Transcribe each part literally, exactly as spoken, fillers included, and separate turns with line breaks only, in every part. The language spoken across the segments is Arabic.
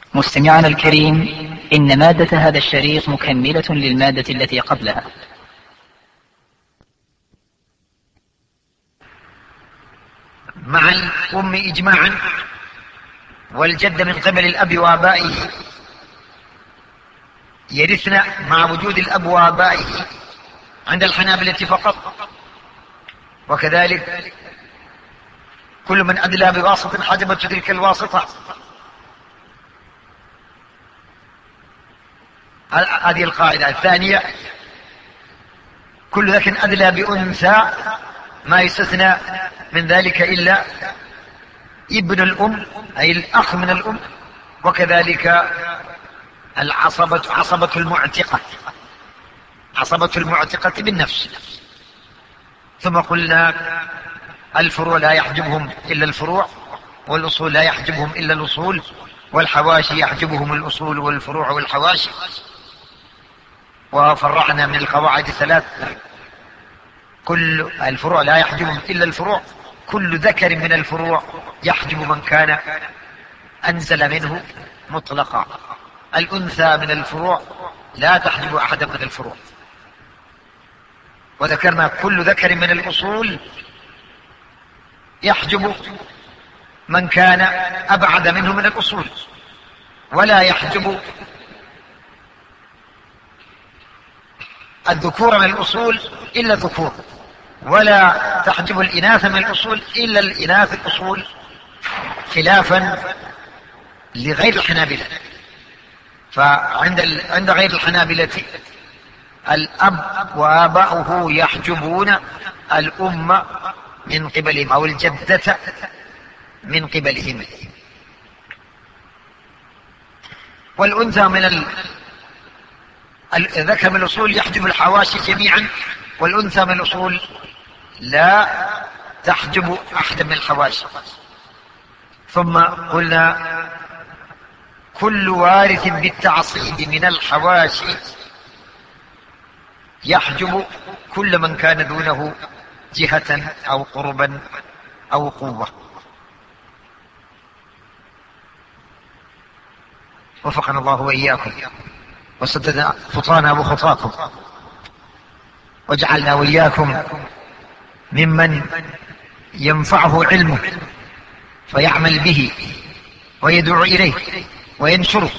مستمعنا الكريم، إن مادة هذا الشريط مكملة للمادة التي قبلها.
مع الأم إجماعا والجد من قبل الأب وآبائه يرثن مع وجود الأب وآبائه عند الحنابلة فقط، وكذلك كل من أدلى بواسطة حجبت تلك الواسطة. هذه القاعدة الثانية: كل ذكر أدلى بأنثى ما يستثنى من ذلك إلا ابن الأم أي الأخ من الأم، وكذلك العصبة عصبة المعتقة عصبة المعتقة بالنفس. ثم قلنا الفروع لا يحجبهم إلا الفروع، والأصول لا يحجبهم إلا الأصول، والحواشي يحجبهم الأصول والفروع والحواشي. وفرعنا من القواعد الثلاث: كل الفروع لا يحجبهم إلا الفروع، كل ذكر من الفروع يحجب من كان أنزل منه مطلقا، الأنثى من الفروع لا تحجب أحدا من الفروع. وذكرنا كل ذكر من الأصول يحجب من كان أبعد منه من الأصول، ولا يحجب الذكور من الأصول إلا الذكور، ولا تحجب الإناث من الأصول إلا الإناث الأصول، خلافا لغير الحنابلة. فعند عند غير الحنابلة الأب وآباؤه يحجبون الأم من قبلهم أو الجدة من قبلهم، والأنثى من الذكر من الأصول يحجب الحواشي جميعا، والأنثى من الأصول لا تحجب أحدا من الحواشي. ثم قلنا كل وارث بالتعصيب من الحواشي يحجب كل من كان دونه جهة أو قربا أو قوة. وفقنا الله وإياكم وسدد خطانا وخطاكم، وجعلنا وإياكم ممن ينفعه علمه فيعمل به ويدعو إليه وينشره،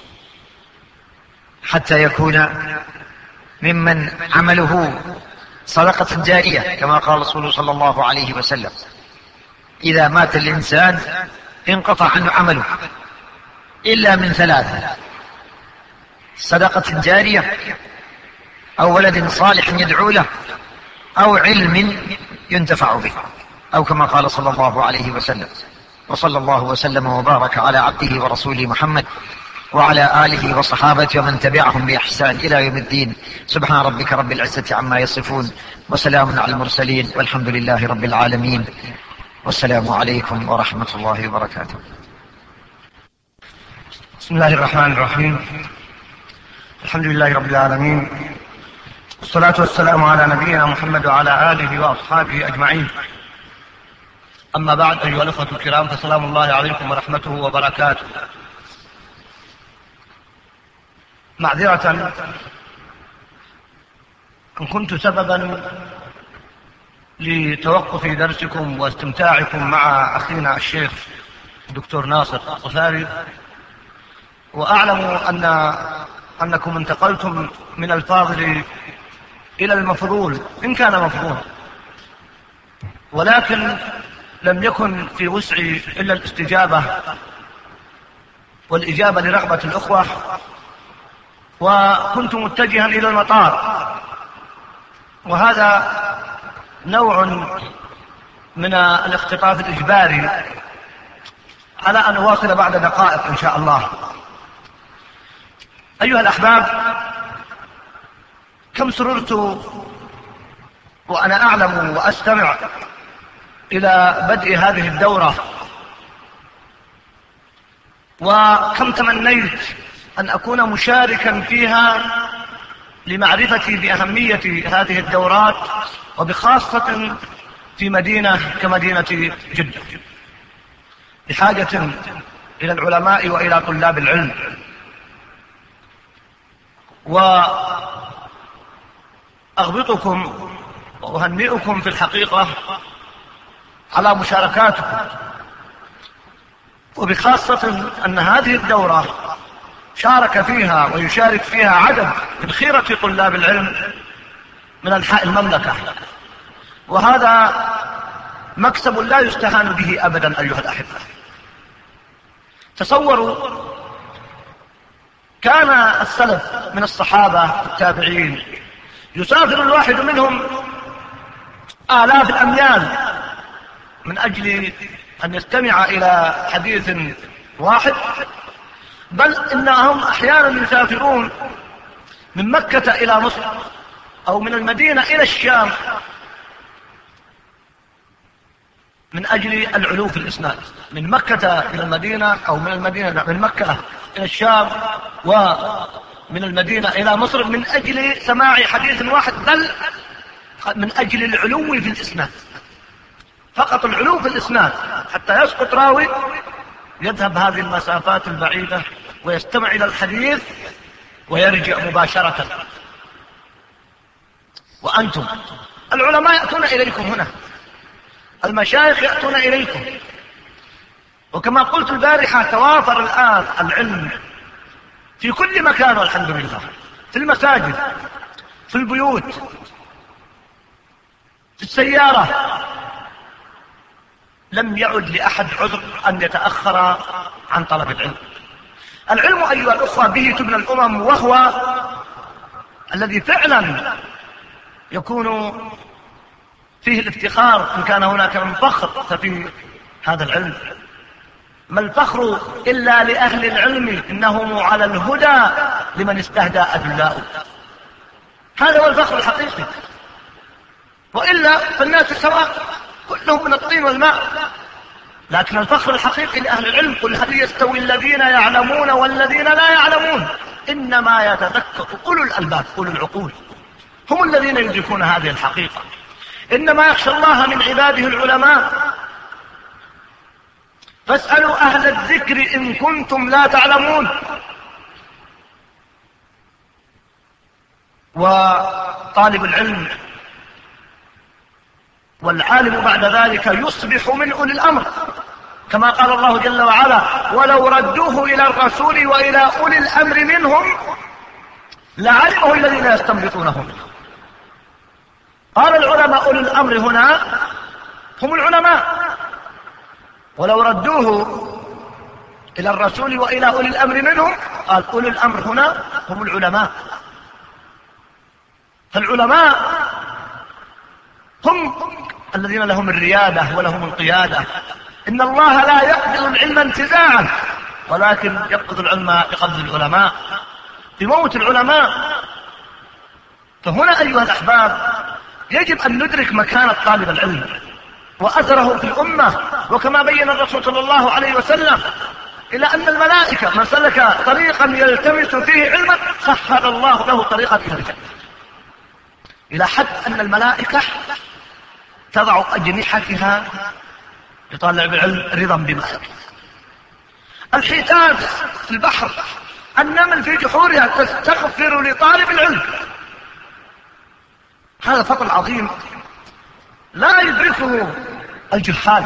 حتى يكون ممن عمله صدقة جارية، كما قال رسول صلى الله عليه وسلم: إذا مات الإنسان انقطع عنه عمله إلا من ثلاثة: صدقة جارية، أو ولد صالح يدعو له، أو علم ينتفع به، أو كما قال صلى الله عليه وسلم. وصلى الله وسلم وبارك على عبده ورسوله محمد وعلى آله وصحابته ومن تبعهم بإحسان إلى يوم الدين. سبحان ربك رب العزة عما يصفون، وسلام على المرسلين، والحمد لله رب العالمين، والسلام عليكم ورحمة الله وبركاته.
بسم الله الرحمن الرحيم. الحمد لله رب العالمين، والصلاة والسلام على نبينا محمد وعلى آله وأصحابه أجمعين. أما بعد، أيها الأخوة الكرام، فسلام الله عليكم ورحمته وبركاته. معذرة إن كنت سببا لتوقف درسكم واستمتاعكم مع أخينا الشيخ الدكتور ناصر الصفاري، وأعلم أن أنكم انتقلتم من الفاضل إلى المفضول إن كان مفضول، ولكن لم يكن في وسعي إلا الاستجابة والإجابة لرغبة الأخوة، وكنت متجها إلى المطار، وهذا نوع من الاختطاف الإجباري على أن أواصل بعد دقائق إن شاء الله. أيها الأحباب، كم سررت وأنا أعلم وأستمع إلى بدء هذه الدورة، وكم تمنيت أن أكون مشاركا فيها لمعرفتي بأهمية هذه الدورات، وبخاصة في مدينة كمدينة جدة، بحاجة إلى العلماء وإلى طلاب العلم، وأغبطكم وأهنئكم في الحقيقة على مشاركاتكم، وبخاصة أن هذه الدورة شارك فيها ويشارك فيها عدد من خيرة طلاب العلم من أنحاء المملكة، وهذا مكسب لا يستهان به أبدا أيها الأحبة. تصوروا كان السلف من الصحابة التابعين يسافر الواحد منهم آلاف الأميال من أجل أن يستمع إلى حديث واحد، بل إنهم أحيانا يسافرون من مكة إلى مصر أو من المدينة إلى الشام من أجل العلو في الإسناد، من مكة إلى المدينة أو من المدينة من مكة إلى الشام ومن المدينة إلى مصر من أجل سماع حديث واحد، بل من أجل العلو في الإسناد، فقط العلو في الإسناد حتى يسقط راوي يذهب هذه المسافات البعيدة ويستمع إلى الحديث ويرجع مباشرة. وأنتم العلماء يأتون إليكم هنا، المشايخ يأتون إليكم، وكما قلت البارحة توافر الآن العلم في كل مكان والحمد لله، في المساجد، في البيوت، في السيارة. لم يعد لأحد عذر أن يتأخر عن طلب العلم. العلم أيها الأخوة به تبنى الأمم، وهو الذي فعلا يكون فيه الافتخار. إن كان هناك من فخر ففي هذا العلم. ما الفخر إلا لأهل العلم، إنهم على الهدى لمن استهدى أدلاؤه. هذا هو الفخر الحقيقي، وإلا فالناس سواء كلهم من الطين والماء. لكن الفخر الحقيقي لأهل العلم: قل هل يستوي الذين يعلمون والذين لا يعلمون إنما يتذكر أولو الألباب، أولو العقول، هم الذين يدركون هذه الحقيقة. إنما يخشى الله من عباده العلماء، فاسألوا أهل الذكر إن كنتم لا تعلمون. وطالب العلم والعالم بعد ذلك يصبح من أولي الأمر، كما قال الله جل وعلا: ولو ردوه إلى الرسول وإلى أولي الأمر منهم لعلمه الذين يستنبطونه منه. قال العلماء أولي الأمر هنا هم العلماء، ولو ردوه إلى الرسول وإلى أولي الأمر منهم، قال أولي الأمر هنا هم العلماء. فالعلماء هم الذين لهم الريادة ولهم القيادة. إن الله لا يقبض العلم انتزاعا، ولكن يقبض العلم بقبض العلماء، بموت العلماء. فهنا أيها الأحباب يجب أن ندرك مكانة طالب العلم وأثره في الأمة، وكما بين الرسول صلى الله عليه وسلم إلى أن الملائكة من سلك طريقا يلتمس فيه علما سهل الله له طريقا إلى الجنة، إلى حد أن الملائكة تضع أجنحتها لطالب العلم رضا بما يقول. الحيتان في البحر، النمل في جحورها تستغفر لطالب العلم. هذا فضل عظيم لا يدركه الجهال.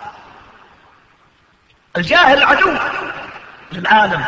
الجاهل عدو للعالم.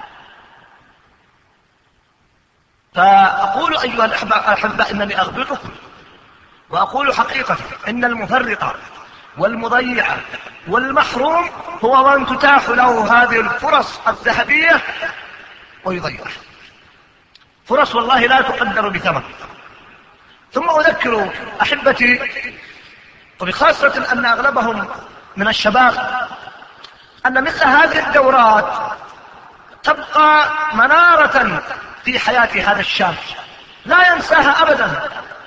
فأقول أيها الأحبة إنني أغبطكم، وأقول حقيقة إن المفرط والمضيع والمحروم هو من تتاح له هذه الفرص الذهبية ويضيعها. فرص والله لا تقدر بثمن. ثم أذكر أحبتي، وبخاصة أن أغلبهم من الشباب، أن مثل هذه الدورات تبقى منارة في حياة هذا الشاب لا ينساها أبدا.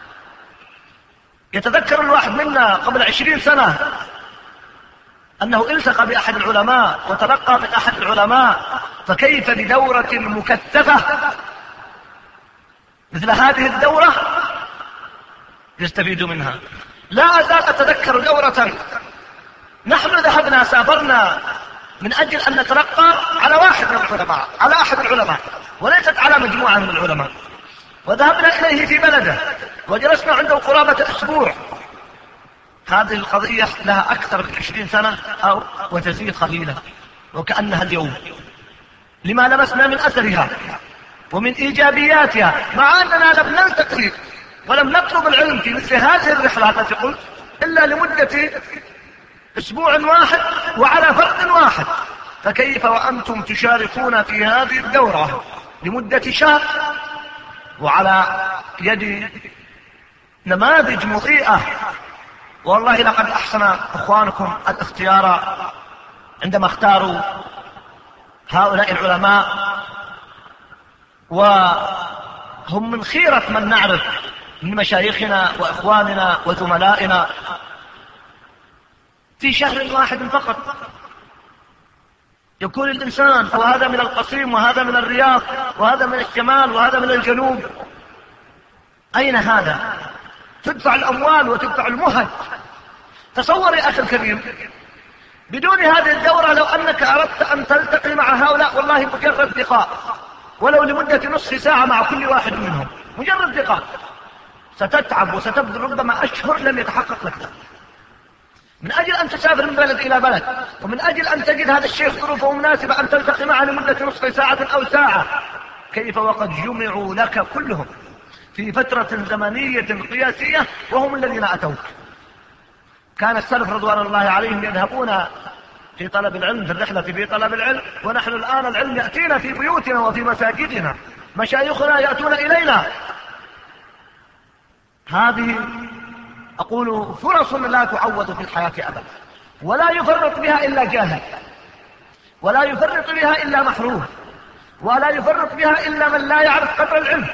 يتذكر الواحد منا قبل عشرين سنة أنه التقى بأحد العلماء وتلقى من أحد العلماء، فكيف بدورة مكثفة مثل هذه الدورة يستفيد منها. لا أزال أتذكر دورة نحن ذهبنا سافرنا من أجل أن نترقى على واحد من العلماء، على أحد العلماء، وليست على مجموعة من العلماء. وذهبنا إليه في بلده وجلسنا عنده قرابة أسبوع. هذه القضية لها أكثر من عشرين سنة أو وتزيد قليلا، وكأنها اليوم، لما لمسنا من أثرها ومن إيجابياتها، مع أننا لم نلتقي ولم نطلب العلم في مثل هذه الرحلة التي قلت إلا لمدة أسبوع واحد وعلى فرد واحد. فكيف وأنتم تشاركون في هذه الدورة لمدة شهر وعلى يد نماذج مضيئة؟ والله لقد أحسن إخوانكم الاختيار عندما اختاروا هؤلاء العلماء، وهم من خيرة من نعرف من مشايخنا وإخواننا وزملائنا في شهر واحد فقط. يكون الإنسان وهذا من القصيم وهذا من الرياض وهذا من الشمال وهذا من الجنوب، أين هذا؟ تدفع الأموال وتدفع المهج. تصور يا أخي الكريم، بدون هذه الدورة لو أنك أردت أن تلتقي مع هؤلاء، والله مجرد لقاء ولو لمدة نصف ساعة مع كل واحد منهم، مجرد لقاء، ستتعب وستبذل ربما أشهر لم يتحقق لك ذلك. من أجل أن تسافر من بلد إلى بلد، ومن أجل أن تجد هذا الشيخ ظروفه مناسبة أن تلتقي معه لمدة نصف ساعة أو ساعة، كيف وقد جمعوا لك كلهم في فترة زمنية قياسية وهم الذين أتوك. كان السلف رضوان الله عليهم يذهبون في طلب العلم، في الرحلة في طلب العلم، ونحن الآن العلم يأتينا في بيوتنا وفي مساجدنا، مشايخنا يأتون إلينا. هذه أقول فرص لا تعوض في الحياة أبدا، ولا يفرط بها إلا جاهل، ولا يفرط بها إلا محروم، ولا يفرط بها إلا من لا يعرف قدر العلم.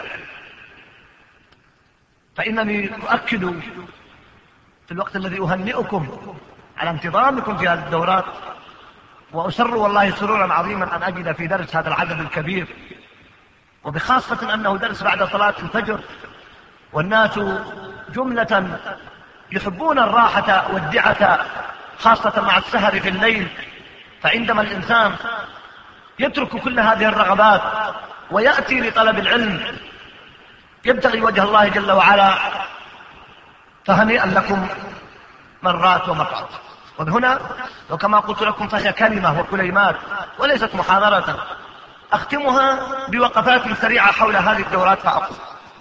فإنني أؤكد في الوقت الذي أهنئكم على انتظامكم في هذه الدورات، وأسر والله سرورا عظيما أن أجد في درس هذا العدد الكبير، وبخاصة أنه درس بعد صلاة الفجر، والناس جملة يحبون الراحة والدعة خاصة مع السهر في الليل. فعندما الإنسان يترك كل هذه الرغبات ويأتي لطلب العلم يبتغي وجه الله جل وعلا، فهنيئا لكم مرات ومرات. وهنا وكما قلت لكم فهي كلمة وكلمات وليست محاضرة، أختمها بوقفات سريعة حول هذه الدورات فأقول: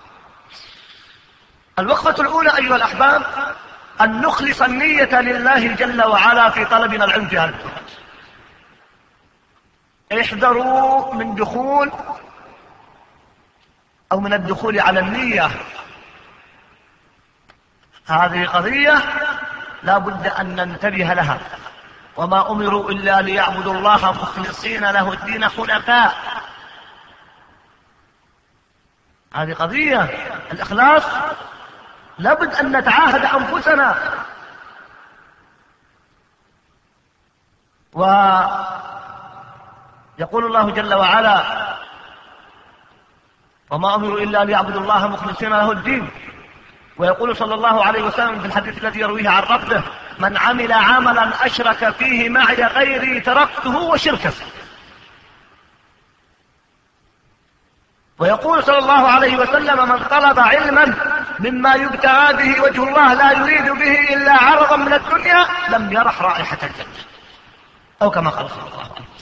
الوقفة الأولى أيها الأحباب أن نخلص النية لله جل وعلا في طلبنا العلم في هذه الدورات. احذروا من دخول أو من الدخول على النية، هذه قضية لا بد أن ننتبه لها. وما أمروا إلا ليعبدوا الله مخلصين له الدين حنفاء. هذه قضية الإخلاص، لابد أن نتعاهد أنفسنا. ويقول الله جل وعلا: وما أمروا إلا ليعبدوا الله مخلصين له الدين. ويقول صلى الله عليه وسلم في الحديث الذي يرويه عن ربه: من عمل عملا أشرك فيه معي غيري تركته وشركه. ويقول صلى الله عليه وسلم: من طلب علما مما يبتغى به وجه الله لا يريد به إلا عرضا من الدنيا لم يرح رائحة الجنة، أو كما قال صلى الله عليه وسلم.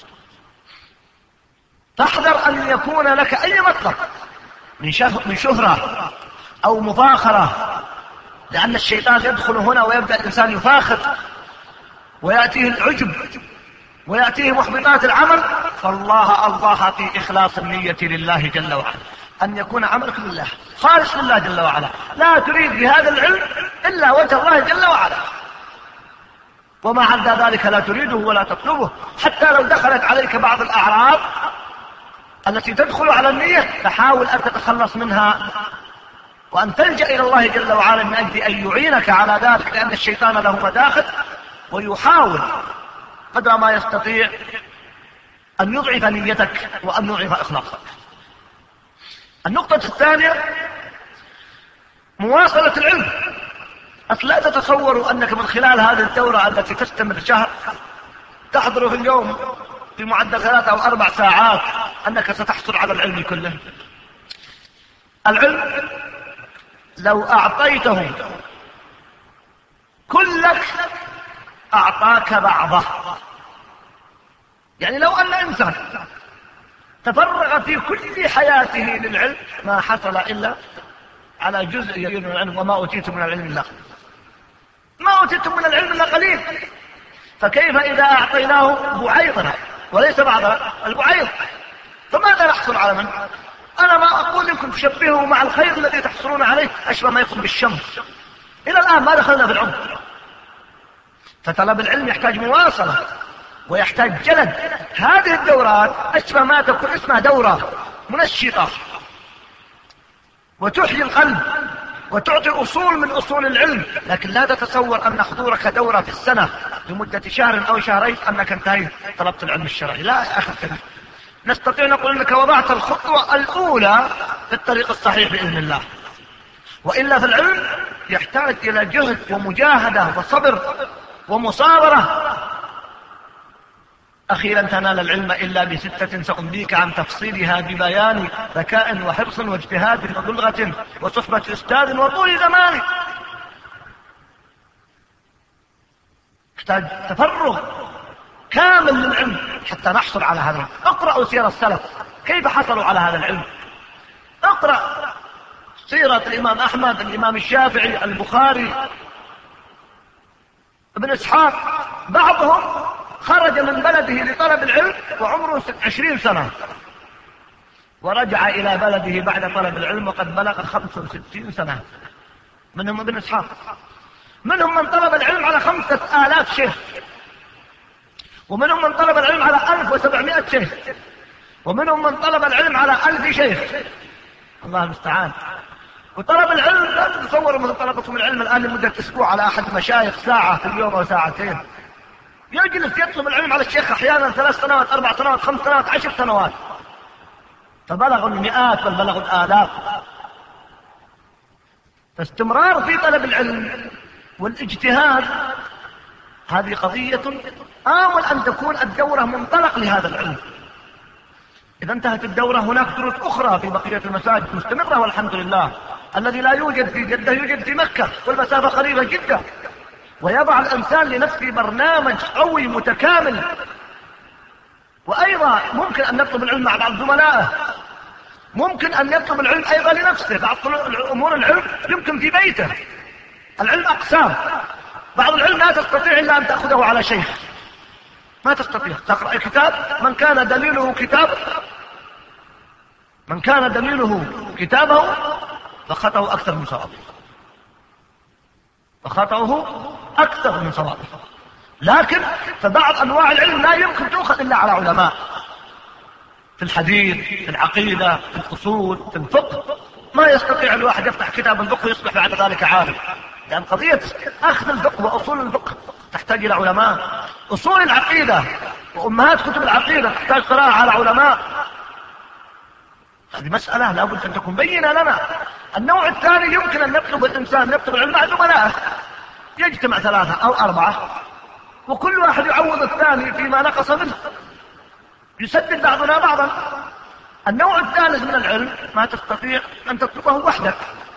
فاحذر أن يكون لك أي مطلب من شهرة أو مفاخرة، لأن الشيطان يدخل هنا ويبدأ الإنسان يفاخر ويأتيه العجب ويأتيه محبطات العمل. فالله الله في إخلاص النية لله جل وعلا، أن يكون عملك لله خالص لله جل وعلا، لا تريد بهذا العلم إلا وجه الله جل وعلا، وما عدا ذلك لا تريده ولا تطلبه. حتى لو دخلت عليك بعض الأعراض التي تدخل على النية فحاول أن تتخلص منها، وأن تلجأ إلى الله جل وعلا من أجل أن يعينك على ذلك، لأن الشيطان له مداخل ويحاول قدر ما يستطيع أن يضعف نيتك وأن يضعف إخلاصك. النقطة الثانية مواصلة العلم. أصل لا تتصوروا أنك من خلال هذه الدورة التي تستمر شهر تحضر في اليوم في معدل ثلاث أو أربع ساعات أنك ستحصل على العلم كله. العلم لو أعطيته كلك أعطاك بعضه. يعني لو أن إنسان تفرغ في كل حياته للعلم ما حصل إلا على جزء يريد من العلم. وما أوتيتم من العلم إلا ما أوتيتم من العلم إلا قليل. فكيف إذا أعطيناه بعيضنا وليس بعضنا البعيض؟ فماذا نحصل على من؟ أنا ما أقول لكم تشبهه مع الخير الذي تحصلون عليه أشبه ما يكون بالشمس. إلى الآن ما دخلنا في العمق. فطلب العلم يحتاج مواصلة ويحتاج جلد. هذه الدورات أشبه ما تكون اسمها دورة منشطة وتحيي القلب وتعطي أصول من أصول العلم. لكن لا تتصور أن حضورك دورة في السنة لمدة شهر أو شهرين أنك انتهيت طلبت العلم الشرعي. لا يا أخي، نستطيع نقول أنك وضعت الخطوة الأولى في الطريق الصحيح بإذن الله. وإلا في العلم يحتاج إلى جهد ومجاهدة وصبر ومصابرة. أخيرا تنال العلم إلا بستة سأنبيك عن تفصيلها ببيان ذكاء وحرص واجتهاد وبلغة وصحبة أستاذ وطول زمان. يحتاج تفرغ كامل للعلم حتى نحصل على هذا. اقرأوا سيرة السلف كيف حصلوا على هذا العلم. اقرأ سيرة الإمام أحمد، الإمام الشافعي، البخاري، ابن إسحاق. بعضهم خرج من بلده لطلب العلم وعمره عشرين سنة ورجع إلى بلده بعد طلب العلم وقد بلغ خمسة وستين سنة. منهم ابن إسحاق. منهم من طلب العلم على خمسة آلاف شيخ، ومنهم من طلب العلم على ألف وسبعمائة شيخ، ومنهم من طلب العلم على ألف شيخ. الله المستعان. وطلب العلم لا تتصوروا مثل طلبكم العلم الآن لمدة أسبوع على أحد المشايخ ساعة في اليوم أو ساعتين. يجلس يطلب العلم على الشيخ أحيانا ثلاث سنوات، أربع سنوات، خمس سنوات، عشر سنوات، فبلغوا المئات بل بلغوا الآلاف. فاستمرار في طلب العلم والاجتهاد هذه قضية آمل أن تكون الدورة منطلق لهذا العلم. إذا انتهت الدورة هناك دروس أخرى في بقية المساجد مستمرة والحمد لله. الذي لا يوجد في جدة يوجد في مكة والمسافة قريبة جدا. ويضع الإنسان لنفسه برنامج قوي متكامل. وأيضا ممكن أن نطلب العلم مع بعض زملائه. ممكن أن يطلب العلم أيضا لنفسه. بعض أمور العلم يمكن في بيته. العلم أقسام. بعض العلم لا تستطيع إلا أن تأخذه على شيخ. ما تستطيع تقرأ كتاب من كان دليله كتاب من كان دليله كتابه فخطأه أكثر من صوابه. فخطأه أكثر من صوابه. لكن فبعض أنواع العلم لا يمكن تأخذ إلا على علماء في الحديث، في العقيدة، في الأصول، في الفقه. ما يستطيع الواحد يفتح كتاب الفقه ويصبح بعد ذلك عالم. لأن قضية أخذ الفقه وأصول الفقه تحتاج إلى علماء. أصول العقيدة وأمهات كتب العقيدة تحتاج قراءة على علماء. هذه مسألة لابد أن تكون بينة لنا. النوع الثاني يمكن أن يطلب الإنسان يطلب العلم مع زملائه. يجتمع ثلاثة أو أربعة وكل واحد يعوض الثاني فيما نقص منه. يسدد بعضنا بعضا. النوع الثالث من العلم ما تستطيع أن تطلبه وحدك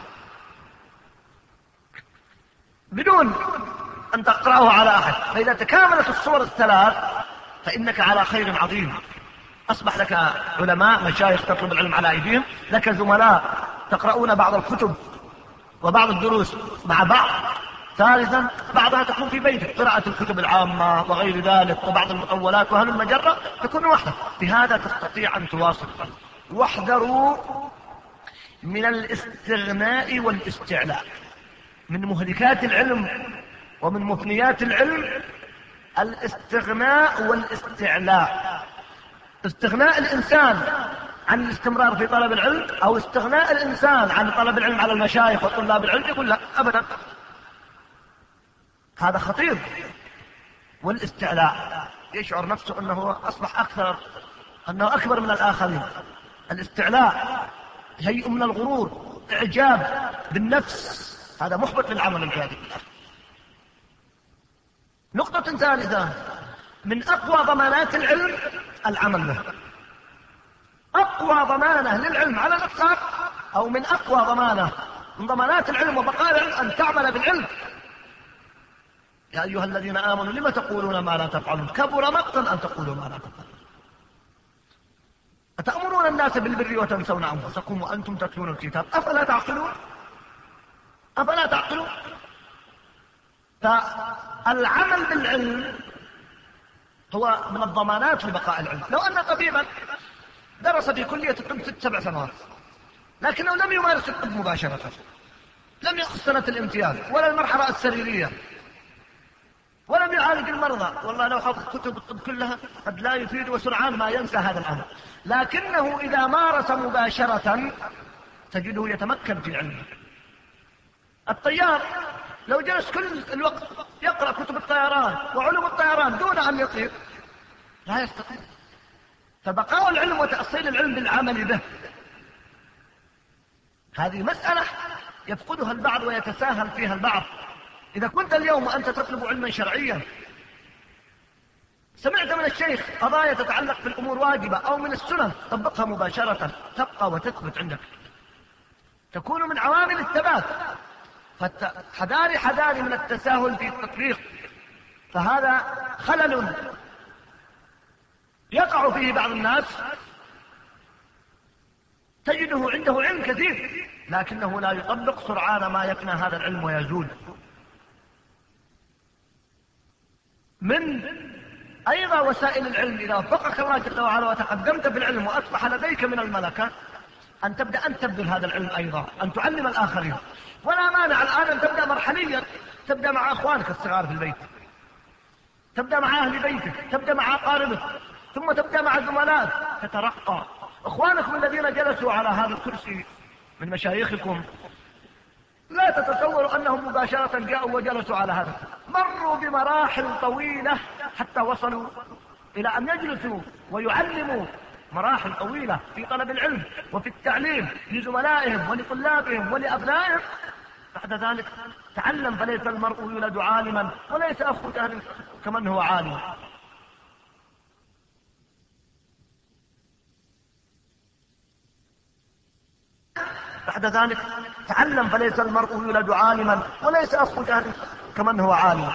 بدون أن تقرأه على أحد. فإذا تكاملت الصور الثلاث فإنك على خير عظيم. أصبح لك علماء مشايخ تطلب العلم على أيديهم، لك زملاء تقرؤون بعض الكتب وبعض الدروس مع بعض. ثالثا بعضها تكون في بيتك، قراءة الكتب العامة وغير ذلك وبعض المطولات وهل المجرة تكون وحدك. بهذا تستطيع أن تواصل. واحذروا من الاستغناء والاستعلاء. من مهلكات العلم ومن مفنيات العلم الاستغناء والاستعلاء. استغناء الإنسان عن الاستمرار في طلب العلم أو استغناء الإنسان عن طلب العلم على المشايخ وطلاب العلم يقول لا أبدا، هذا خطير. والاستعلاء يشعر نفسه أنه أصبح أكثر، أنه أكبر من الآخرين. الاستعلاء شيء من الغرور، إعجاب بالنفس، هذا محبط للعمل الجاد. نقطة ثالثة من أقوى ضمانات العلم العمل به. أقوى ضمانة للعلم على الإطلاق، أو من أقوى ضمانة من ضمانات العلم وبقاء العلم، أن تعمل بالعلم. يا أيها الذين آمنوا لم تقولون ما لا تفعلون كبر مقتا أن تقولوا ما لا تفعلون أتأمرون الناس بالبر وتنسون أنفسكم وأنتم تتلون الكتاب أفلا تعقلون أفلا تعقلون فالعمل بالعلم هو من الضمانات لبقاء العلم. لو أن طبيبا درس في كلية الطب ست سبع سنوات لكنه لم يمارس الطب مباشرة، لم يأخذ سنة الامتياز ولا المرحلة السريرية، ولم يعالج المرضى، والله لو حفظ كتب الطب كلها قد لا يفيد وسرعان ما ينسى هذا الأمر، لكنه إذا مارس مباشرة تجده يتمكن في علمه. الطيار لو جلس كل الوقت يقرأ كتب الطيران وعلوم الطيران دون أن يطير لا يستطيع. فبقاء العلم وتأصيل العلم بالعمل به هذه مسألة يفقدها البعض ويتساهل فيها البعض. إذا كنت اليوم وأنت تطلب علما شرعيا سمعت من الشيخ قضايا تتعلق بالأمور واجبة أو من السنن طبقها مباشرة تبقى وتثبت عندك، تكون من عوامل الثبات. فحذاري حذاري من التساهل في التطبيق، فهذا خلل يقع فيه بعض الناس تجده عنده علم كثير لكنه لا يطبق سرعان ما يفنى هذا العلم ويزول. من أيضا وسائل العلم إذا وفقك الله جل وعلا وتقدمت بالعلم وأصبح لديك من الملكة أن تبدأ أن تبذل هذا العلم أيضا، أن تعلم الآخرين. ولا مانع الآن أن تبدأ مرحليا، تبدأ مع أخوانك الصغار في البيت، تبدأ مع أهل بيتك، تبدأ مع أقاربك، ثم تبدأ مع زملائك، تترقى. أخوانكم الذين جلسوا على هذا الكرسي من مشايخكم لا تتصوروا أنهم مباشرة جاءوا وجلسوا على هذا، مروا بمراحل طويلة حتى وصلوا إلى أن يجلسوا ويعلموا، مراحل طويلة في طلب العلم وفي التعليم لزملائهم ولطلابهم ولأبنائهم. بعد ذلك تعلم، فليس المرء يولد عالما وليس أخو جهل كمن هو عالم. بعد ذلك تعلم، فليس المرء يولد عالما وليس أخو جهل كمن هو عالم.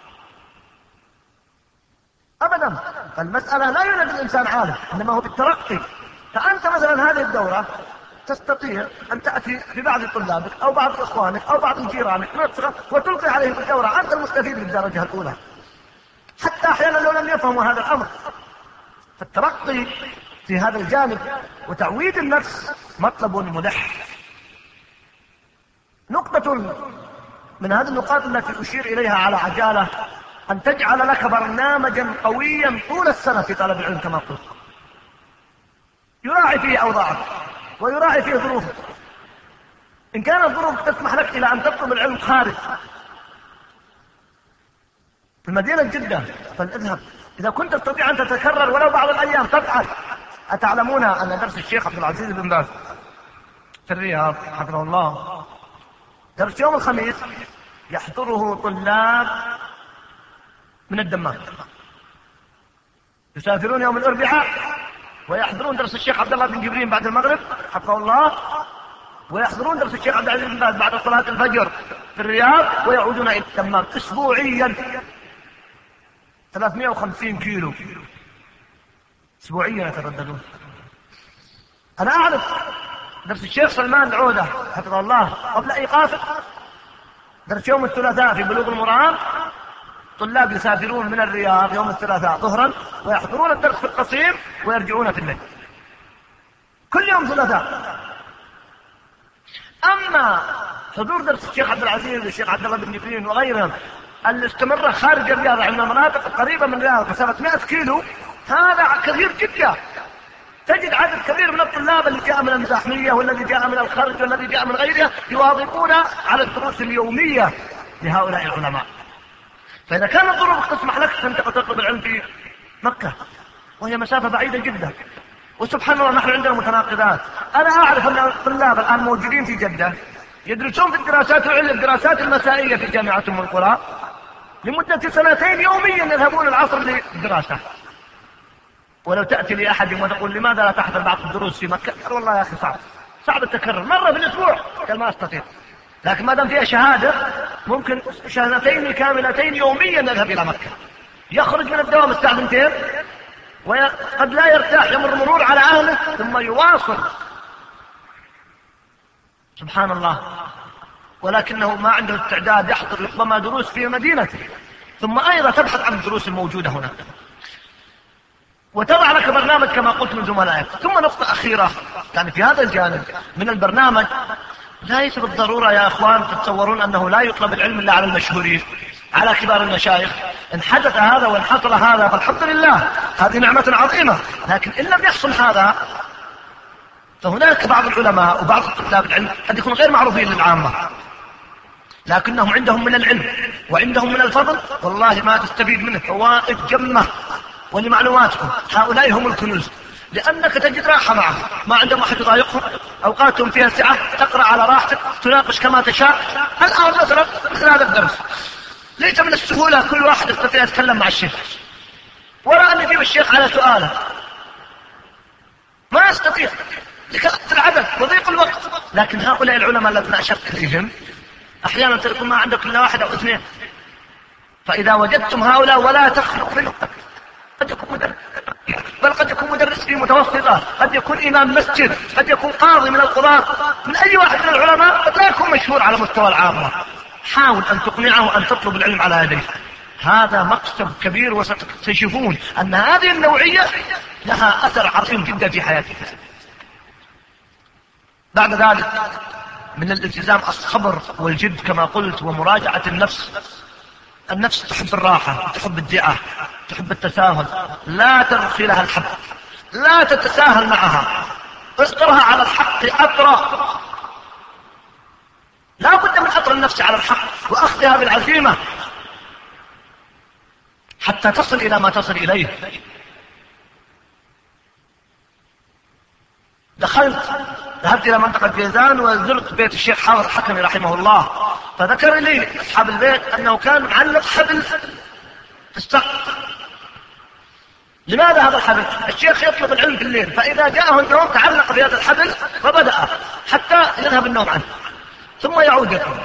أبدا، فالمسألة لا يولد الإنسان عالم، إنما هو بالترقي. فأنت مثلا هذه الدورة تستطيع أن تأتي في بعض طلابك أو بعض إخوانك أو بعض جيرانك وتلقي عليهم الدورة، أنت المستفيد بالدرجة الأولى، حتى أحيانا لو لم يفهموا هذا الأمر. فالترقي في هذا الجانب وتعويد النفس مطلب ملح. نقطة من هذه النقاط التي أشير إليها على عجالة أن تجعل لك برنامجا قويا طول السنة في طلب العلم كما قلت، يراعي فيه أوضاعك ويراعي فيه ظروفك. إن كانت ظروفك تسمح لك إلى أن تطلب العلم خارج المدينة جدة فاذهب. إذا كنت تستطيع أن تتكرر ولو بعض الأيام تفعل. أتعلمون أن درس الشيخ عبد العزيز بن باز في الرياض حفظه الله درس يوم الخميس يحضره طلاب من الدمام، يسافرون يوم الأربعاء ويحضرون درس الشيخ عبد الله بن جبرين بعد المغرب حفظه الله، ويحضرون درس الشيخ عبد العزيز بن باز بعد صلاة الفجر في الرياض، ويعودون إلى الدمام أسبوعيا ثلاثمائة وخمسين كيلو أسبوعيا يترددون. أنا أعرف درس الشيخ سلمان العودة حفظه الله قبل إيقافه درس يوم الثلاثاء في بلوغ المرام، طلاب يسافرون من الرياض يوم الثلاثاء ظهرا ويحضرون الدرس في القصيم ويرجعون في الليل كل يوم ثلاثاء. أما حضور درس الشيخ عبد العزيز والشيخ عبد الله بن جبرين وغيرهم الاستمرة خارج الرياض عند مناطق قريبة من الرياض مسافة مئة كيلو، هذا كثير جدا. تجد عدد كبير من الطلاب اللي جاء من المزاحمية والذي جاء من الخرج والذي جاء من غيرها يواظبون على الدروس اليومية لهؤلاء العلماء. فإذا كانت ظروفك تسمح لك أن تطلب العلم في مكة وهي مسافة بعيدة جدا، وسبحان الله نحن عندنا متناقضات. أنا أعرف أن الطلاب الآن موجودين في جدة يدرسون في الدراسات العليا الدراسات المسائية في جامعة أم القرى، لمدة سنتين يوميا يذهبون العصر للدراسة. ولو تأتي لأحد وتقول لماذا لا تحضر بعض الدروس في مكة؟ قال والله يا أخي صعب صعب التكرر مرة في الأسبوع، قال ما أستطيع. لكن ما دام فيها شهادة ممكن شهادتين كاملتين يوميا يذهب إلى مكة، يخرج من الدوام الساعة اثنتين وقد لا يرتاح، يمر مرور على أهله ثم يواصل. سبحان الله. ولكنه ما عنده استعداد يحضر ربما دروس في مدينته، ثم أيضا تبحث عن الدروس الموجودة هنا وتضع لك برنامج كما قلت من زملائك. ثم نقطة أخيرة، يعني في هذا الجانب من البرنامج ليس بالضرورة يا أخوان تتصورون أنه لا يطلب العلم إلا على المشهورين، على كبار المشايخ. إن حدث هذا وإن حصل هذا فالحمد لله، هذه نعمة عظيمة. لكن إن لم يحصل هذا فهناك بعض العلماء وبعض طلاب العلم قد يكون غير معروفين للعامة، لكنهم عندهم من العلم وعندهم من الفضل والله ما تستفيد منه فوائد جمة. ولمعلوماتكم هؤلاء هم الكنوز، لأنك تجد راحة معهم، ما عندهم أحد يضايقهم، أوقاتهم فيها سعة، تقرأ على راحتك، تناقش كما تشاء. الآن مثلا مثل هذا الدرس ليس من السهولة كل واحد يستطيع يتكلم مع الشيخ ولا أن يجيب الشيخ على سؤاله، ما يستطيع لكثرة العدد وضيق الوقت. لكن هؤلاء العلماء الذين أشرت إليهم أحيانا تكون ما عندك إلا واحد أو اثنين، فإذا وجدتم هؤلاء ولا تخلق منهم، قد يكون مدرس بل قد يكون مدرس في متوسطة، قد يكون إمام مسجد، قد يكون قاضي من القضاة، من أي واحد من العلماء قد لا يكون مشهور على مستوى العامة. حاول أن تقنعه أن تطلب العلم على يديه، هذا مكسب كبير. وستكتشفون أن هذه النوعية لها أثر عظيم جدا في حياتك. بعد ذلك من الالتزام الصبر والجد كما قلت، ومراجعة النفس. النفس تحب الراحة، تحب الدعاء، تحب التساهل، لا ترخي لها الحق، لا تتساهل معها، اصبرها على الحق أطرا. لا بد من أطر النفس على الحق وأخذها بالعزيمة حتى تصل إلى ما تصل إليه. دخلت ذهبت إلى منطقة جيزان وزرت بيت الشيخ حافظ الحكمي رحمه الله، فذكر لي أصحاب البيت أنه كان معلق حبل في السقف. لماذا هذا الحبل؟ الشيخ يطلب العلم في الليل، فإذا جاءه النوم تعلق بهذا الحبل فبدأ حتى يذهب النوم عنه ثم يعود يطلب.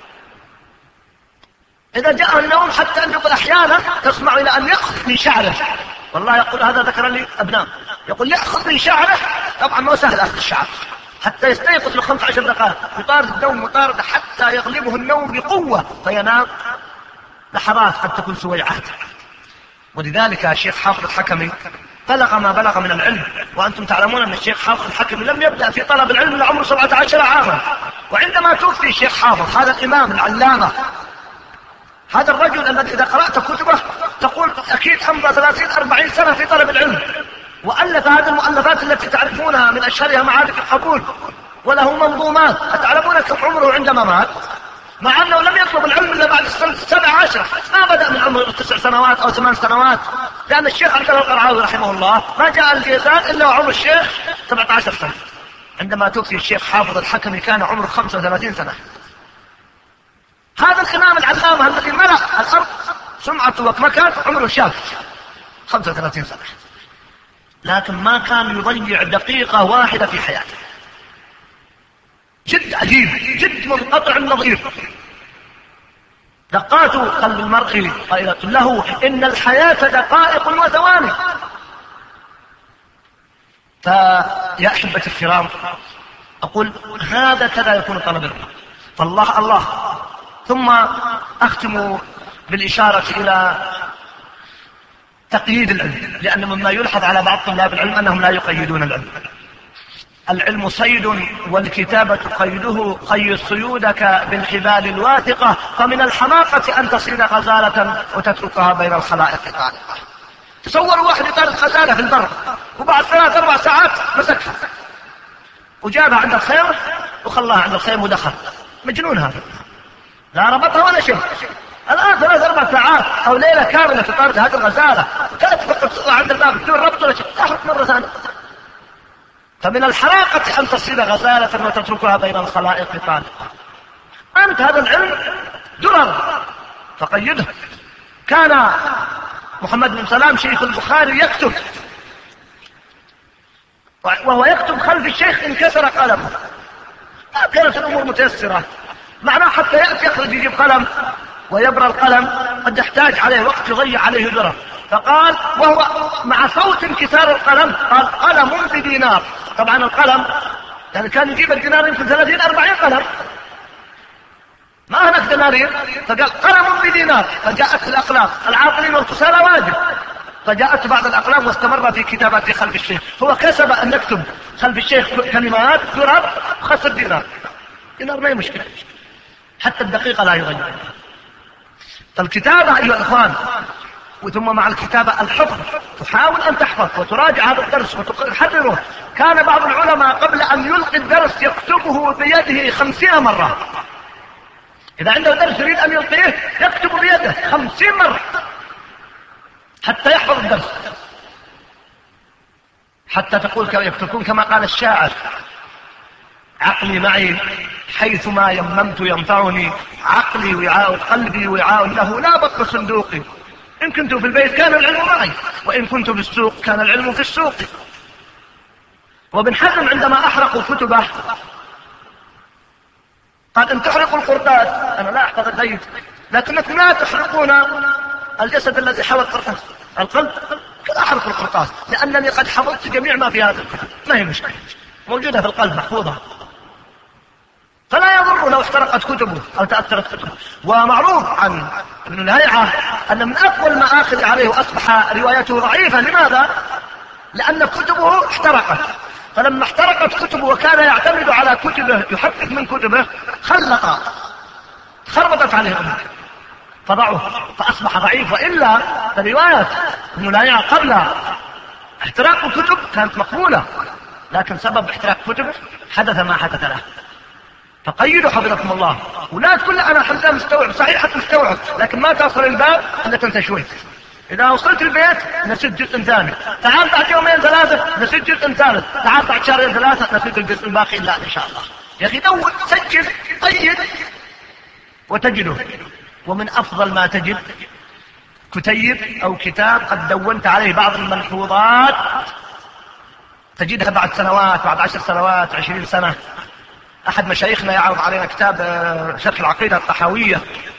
إذا جاءه النوم حتى أن يقول أحيانا تسمع إلى أن يأخذ من شعره، والله يقول هذا ذكر لي أبناء، يقول يأخذ من شعره. طبعا ما سهل أخذ الشعر حتى يستيقظ لخمس عشر دقائق، يطارد النوم مطاردة حتى يغلبه النوم بقوة فينام لحظات قد تكون سويعات. ولذلك الشيخ حافظ الحكمي بلغ ما بلغ من العلم، وأنتم تعلمون أن الشيخ حافظ الحكمي لم يبدأ في طلب العلم إلا عمره سبعة عشر عاما. وعندما توفي الشيخ حافظ هذا الإمام العلامة، هذا الرجل الذي إذا قرأت كتبه تقول أكيد أمضى ثلاثين أربعين سنة في طلب العلم، وألف هذه المؤلفات التي تعرفونها من أشهرها معارف القبول، وله منظومات. أتعلمون كم عمره عندما مات؟ مع أنه لم يطلب العلم إلا بعد السنة سبع عشرة، ما بدأ من عمره تسع سنوات أو ثمان سنوات، لأن الشيخ عبد الله القرعاوي رحمه الله ما جاء الجيزان إلا وعمر الشيخ سبعة عشر سنة. عندما توفي الشيخ حافظ الحكمي كان عمره خمسة وثلاثين سنة. هذا الإمام العلامة الذي ملأ الأرض سمعته ومكان عمره شاب خمسة وثلاثين سنة، لكن ما كان يضيع دقيقة واحدة في حياته. جد عجيب، جد منقطع النظير. دقات قلب المرء قائلة له إن الحياة دقائق وثواني. فيا أحبتي الكرام، أقول هذا كذا يكون طلب العلم، فالله الله. ثم أختم بالإشارة إلى تقييد العلم، لأن مما يلحظ على بعض طلاب العلم أنهم لا يقيدون العلم. العلم صيد والكتابة قيده، قيد صيودك بالحبال الواثقة، فمن الحماقة أن تصيد غزالة وتتركها بين الخلائق طالقة. تصوروا واحد يطارد غزالة في البر وبعد ثلاث أربع ساعات مسكها وجابها عند الخيم وخلاها عند الخيم ودخل. مجنون هذا، لا ربطها ولا شيء. الآن ثلاث أربع ساعات أو ليلة كاملة تطارد هذه الغزالة، كانت فقط تطلع عند الباب بدون ربط ولا شيء، تخرج مرة ثانية. فمن الحراقة أن تصيد غزالة وتتركها بين الخلائق طالقة. أنت هذا العلم درر فقيده، كان محمد بن سلام شيخ البخاري يكتب، وهو يكتب خلف الشيخ انكسر قلمه. ما كانت الأمور متيسرة، معناه حتى يأتي يخرج يجيب قلم ويبرى القلم قد يحتاج عليه وقت يضيع عليه ذرة. فقال وهو مع صوت انكسار القلم قال قلم بدينار. طبعا القلم يعني كان يجيب الدينار يمكن ثلاثين أربعين قلم، ما هناك دنانير، فقال قلم بدينار. فجاءت الأقلام العاقلين والكسالى واجب، فجاءت بعض الأقلام واستمر في كتابات خلف الشيخ. هو كسب أن يكتب خلف الشيخ كلمات درر وخسر دينار. دينار ما هي مشكلة، حتى الدقيقة لا يغير. فالكتابة أيها الأخوان، وثم مع الكتابة الحفظ، تحاول أن تحفظ وتراجع هذا الدرس وتحرره. كان بعض العلماء قبل أن يلقي الدرس يكتبه بيده خمسين مرة. إذا عنده درس يريد أن يلقيه يكتب بيده خمسين مرة حتى يحفظ الدرس، حتى تقول تكون كما قال الشاعر: عقلي معي حيثما يممت ينفعني، عقلي وعاء قلبي وعاء له لا بق صندوقي، إن كنت في البيت كان العلم معي، وإن كنت في السوق كان العلم في السوق. وابن حزم عندما أحرقوا كتبه قال: إن تحرقوا القرطاس، أنا لا أحفظ البيت، لكنكم لا تحرقون الجسد الذي حوى القرطاس، القلب. لا أحرق القرطاس لأنني قد حفظت جميع ما في هذا الكتاب، ما هي مشكلة، موجودة في القلب محفوظة، فلا يضر لو احترقت كتبه أو تأثرت كتبه. ومعروف عن ابن الهيعة أن من أقوى المآخذ عليه وأصبح روايته ضعيفة. لماذا؟ لأن كتبه احترقت، فلما احترقت كتبه وكان يعتمد على كتبه يحقق من كتبه خلق خربطت عليه الأمور فضعه فأصبح ضعيف. وإلا الروايات ابن الهيعة قبل احتراق الكتب كانت مقبولة، لكن سبب احتراق كتبه حدث ما حدث له. فقيدوا حفظكم الله، ولا تقول أنا الحمد لله مستوعب، صحيح مستوعب، لكن ما تصل الباب أنك تنسى شوي. إذا وصلت البيت نسيت جزء ثاني، تعال بعد يومين ثلاثة نسيت جزء ثالث، تعال بعد شهرين ثلاثة نسيت الجزء الباقي. لا إن شاء الله يا أخي دور سجل قيد وتجده. ومن أفضل ما تجد كتيب أو كتاب قد دونت عليه بعض الملحوظات، تجدها بعد سنوات، بعد عشر سنوات، عشرين سنة. أحد مشايخنا يعرض علينا كتاب شرح العقيدة الطحاوية،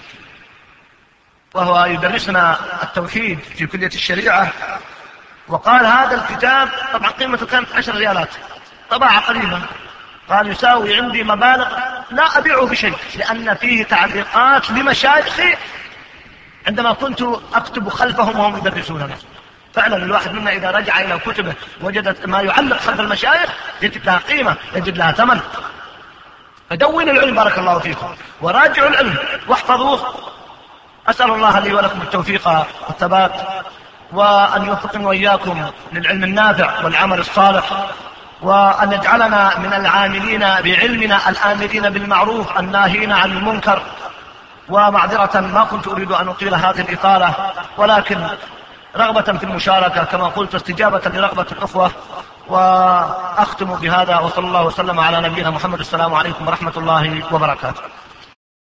وهو يدرسنا التوحيد في كلية الشريعة، وقال هذا الكتاب طبعا قيمته كانت عشر ريالات، طبعا قريبا، قال يساوي عندي مبالغ لا أبيعه بشيء، لأن فيه تعليقات لمشايخي عندما كنت أكتب خلفهم وهم يدرسوننا. فعلا الواحد منا إذا رجع إلى كتبه وجدت ما يعلق خلف المشايخ يجد لها قيمة، يجد لها ثمن. فدونوا العلم بارك الله فيكم، وراجعوا العلم واحفظوه. أسأل الله لي ولكم التوفيق والثبات، وأن يوفقني وإياكم للعلم النافع والعمل الصالح، وأن يجعلنا من العاملين بعلمنا الآمرين بالمعروف الناهين عن المنكر. ومعذرة ما كنت أريد أن أطيل هذه الإطالة، ولكن رغبة في المشاركة كما قلت، استجابة لرغبة الأخوة. وأختم بهذا، وصلى الله وسلم على نبينا محمد. السلام عليكم ورحمة الله وبركاته.